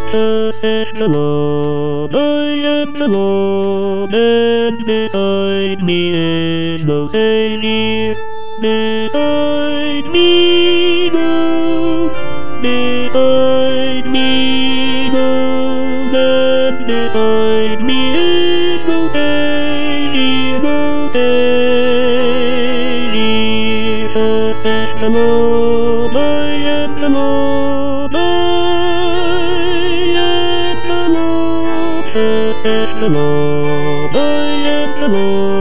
alone, I am alone, and beside me is no savior. Beside me, no, beside me, no, and beside me is no savior, no savior. Just and alone, I am alone, just and alone, I am alone.